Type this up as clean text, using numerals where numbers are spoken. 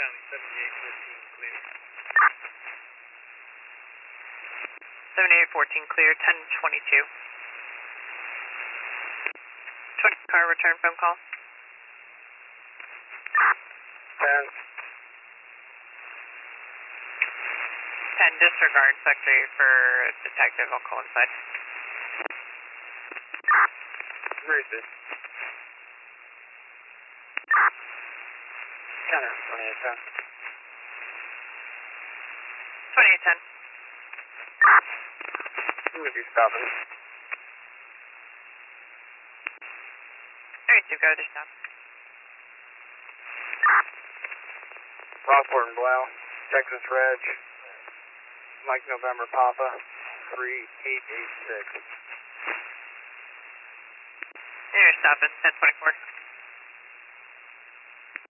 County, 7814 clear. 7814 clear, 1022. 20 car return phone call. 10. 10 disregard secretary for detective. I'll call inside. Where is it? 10 or 2810. 2810. Who would you stopping? Alright, so go to stop. Rockport and Blau, Texas Reg, Mike November Papa, 3886. You're stopping, 1024.